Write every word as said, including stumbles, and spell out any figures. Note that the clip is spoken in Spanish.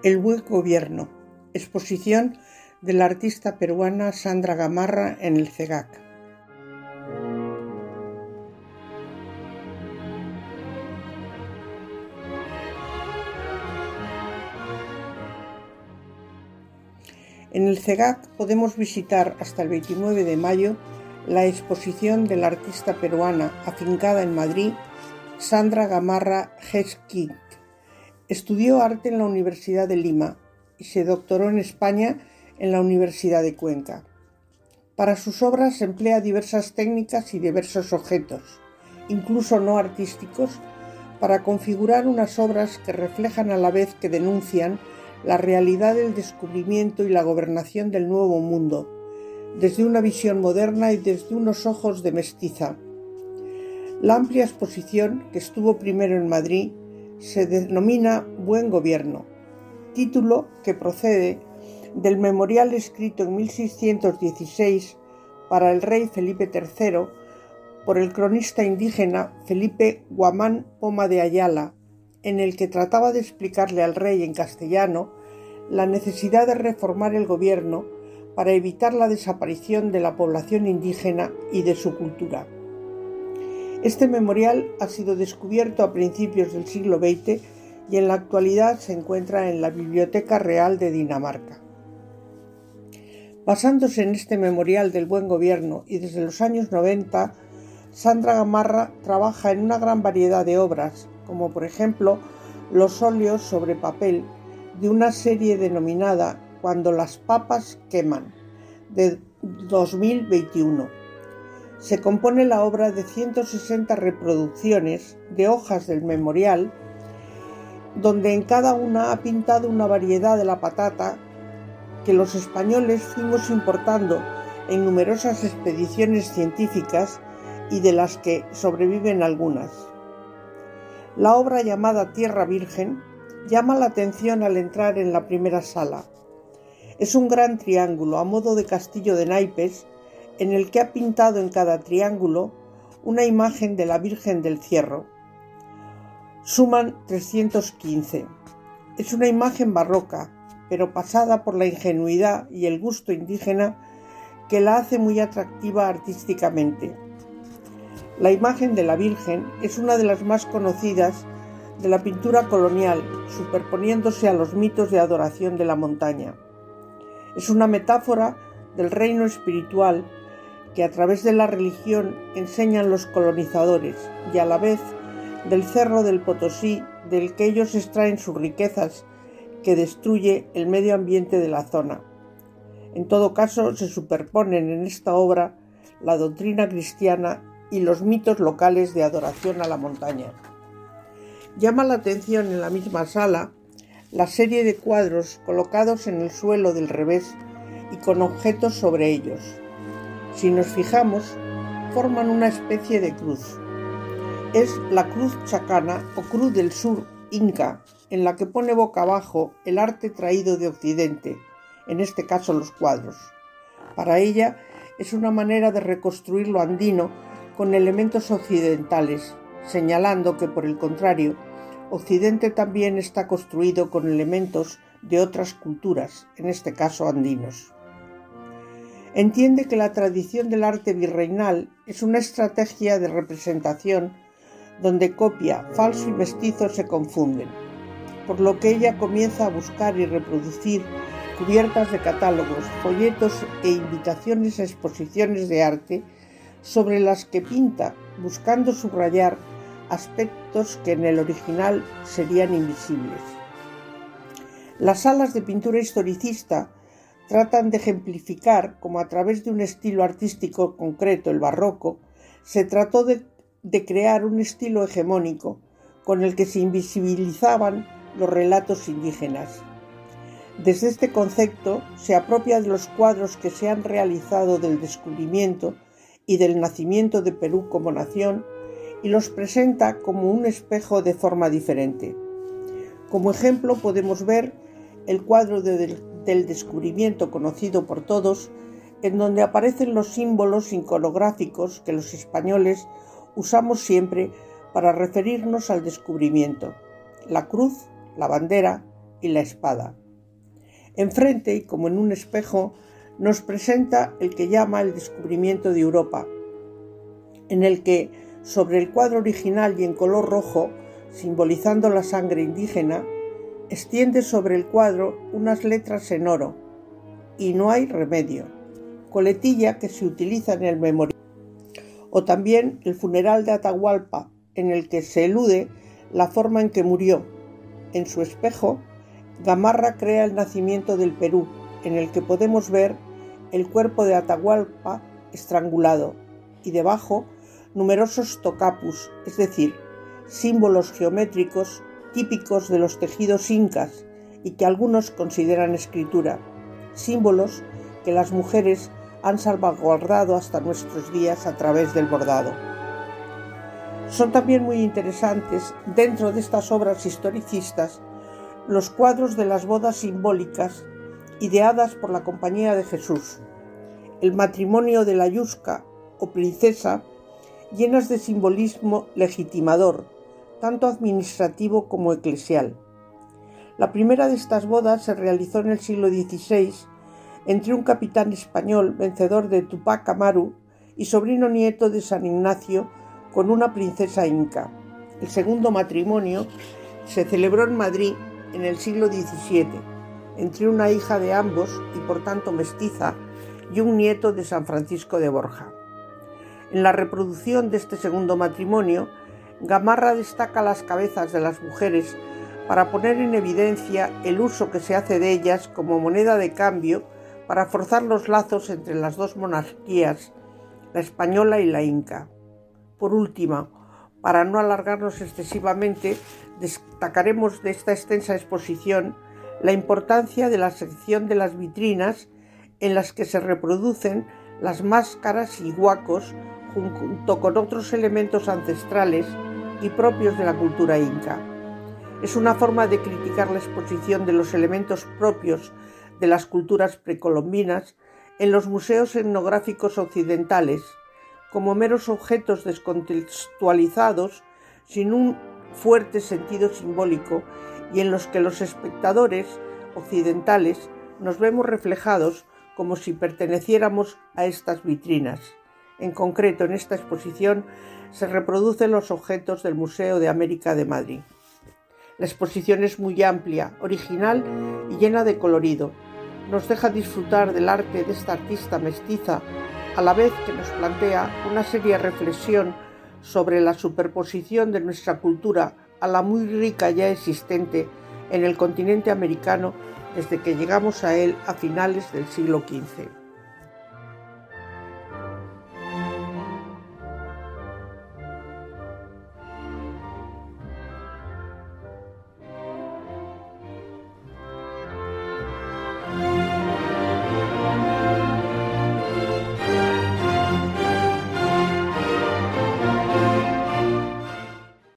El buen gobierno, exposición de la artista peruana Sandra Gamarra en el CEGAC. En el CEGAC podemos visitar hasta el veintinueve de mayo la exposición de la artista peruana afincada en Madrid, Sandra Gamarra Gesquit. Estudió arte en la Universidad de Lima y se doctoró en España en la Universidad de Cuenca. Para sus obras emplea diversas técnicas y diversos objetos, incluso no artísticos, para configurar unas obras que reflejan a la vez que denuncian la realidad del descubrimiento y la gobernación del Nuevo Mundo, desde una visión moderna y desde unos ojos de mestiza. La amplia exposición, que estuvo primero en Madrid, se denomina Buen Gobierno, título que procede del memorial escrito en mil seiscientos dieciséis para el rey Felipe tercero por el cronista indígena Felipe Guamán Poma de Ayala, en el que trataba de explicarle al rey en castellano la necesidad de reformar el gobierno para evitar la desaparición de la población indígena y de su cultura. Este memorial ha sido descubierto a principios del siglo veinte y en la actualidad se encuentra en la Biblioteca Real de Dinamarca. Basándose en este memorial del buen gobierno y desde los años noventa, Sandra Gamarra trabaja en una gran variedad de obras, como por ejemplo los óleos sobre papel de una serie denominada Cuando las papas queman, de dos mil veintiuno. Se compone la obra de ciento sesenta reproducciones de hojas del memorial, donde en cada una ha pintado una variedad de la patata que los españoles fuimos importando en numerosas expediciones científicas y de las que sobreviven algunas. La obra llamada Tierra Virgen llama la atención al entrar en la primera sala. Es un gran triángulo a modo de castillo de naipes en el que ha pintado en cada triángulo una imagen de la Virgen del Cierro. Suman trescientos quince. Es una imagen barroca, pero pasada por la ingenuidad y el gusto indígena que la hace muy atractiva artísticamente. La imagen de la Virgen es una de las más conocidas de la pintura colonial, superponiéndose a los mitos de adoración de la montaña. Es una metáfora del reino espiritual que a través de la religión enseñan los colonizadores y a la vez del Cerro del Potosí, del que ellos extraen sus riquezas, que destruye el medio ambiente de la zona. En todo caso, se superponen en esta obra la doctrina cristiana y los mitos locales de adoración a la montaña. Llama la atención en la misma sala la serie de cuadros colocados en el suelo del revés y con objetos sobre ellos. Si nos fijamos, forman una especie de cruz. Es la cruz chacana o cruz del sur inca, en la que pone boca abajo el arte traído de Occidente, en este caso los cuadros. Para ella es una manera de reconstruir lo andino con elementos occidentales, señalando que, por el contrario, Occidente también está construido con elementos de otras culturas, en este caso andinos. Entiende que la tradición del arte virreinal es una estrategia de representación donde copia, falso y mestizo se confunden, por lo que ella comienza a buscar y reproducir cubiertas de catálogos, folletos e invitaciones a exposiciones de arte sobre las que pinta, buscando subrayar aspectos que en el original serían invisibles. Las salas de pintura historicista tratan de ejemplificar cómo a través de un estilo artístico concreto, el barroco, se trató de, de crear un estilo hegemónico con el que se invisibilizaban los relatos indígenas. Desde este concepto se apropia de los cuadros que se han realizado del descubrimiento y del nacimiento de Perú como nación y los presenta como un espejo de forma diferente. Como ejemplo podemos ver el cuadro de, del, del descubrimiento conocido por todos, en donde aparecen los símbolos iconográficos que los españoles usamos siempre para referirnos al descubrimiento: la cruz, la bandera, y la espada. Enfrente, y como en un espejo, nos presenta el que llama el descubrimiento de Europa, en el que, sobre el cuadro original y en color rojo, simbolizando la sangre indígena, extiende sobre el cuadro unas letras en oro, y no hay remedio, coletilla que se utiliza en el memorial, o también el funeral de Atahualpa, en el que se elude la forma en que murió. En su espejo, Gamarra crea el nacimiento del Perú, en el que podemos ver el cuerpo de Atahualpa estrangulado, y debajo numerosos tocapus, es decir, símbolos geométricos típicos de los tejidos incas y que algunos consideran escritura, símbolos que las mujeres han salvaguardado hasta nuestros días a través del bordado. Son también muy interesantes, dentro de estas obras historicistas, los cuadros de las bodas simbólicas ideadas por la Compañía de Jesús, el matrimonio de la Yusca o princesa, llenas de simbolismo legitimador, tanto administrativo como eclesial. La primera de estas bodas se realizó en el siglo dieciséis entre un capitán español vencedor de Tupac Amaru y sobrino nieto de San Ignacio con una princesa inca. El segundo matrimonio se celebró en Madrid en el siglo diecisiete entre una hija de ambos y por tanto mestiza y un nieto de San Francisco de Borja. En la reproducción de este segundo matrimonio, Gamarra destaca las cabezas de las mujeres para poner en evidencia el uso que se hace de ellas como moneda de cambio para forzar los lazos entre las dos monarquías, la española y la inca. Por último, para no alargarnos excesivamente, destacaremos de esta extensa exposición la importancia de la sección de las vitrinas en las que se reproducen las máscaras y huacos junto con otros elementos ancestrales y propios de la cultura inca. Es una forma de criticar la exposición de los elementos propios de las culturas precolombinas en los museos etnográficos occidentales, como meros objetos descontextualizados sin un fuerte sentido simbólico y en los que los espectadores occidentales nos vemos reflejados como si perteneciéramos a estas vitrinas. En concreto, en esta exposición se reproducen los objetos del Museo de América de Madrid. La exposición es muy amplia, original y llena de colorido. Nos deja disfrutar del arte de esta artista mestiza, a la vez que nos plantea una seria reflexión sobre la superposición de nuestra cultura a la muy rica ya existente en el continente americano desde que llegamos a él a finales del siglo quince.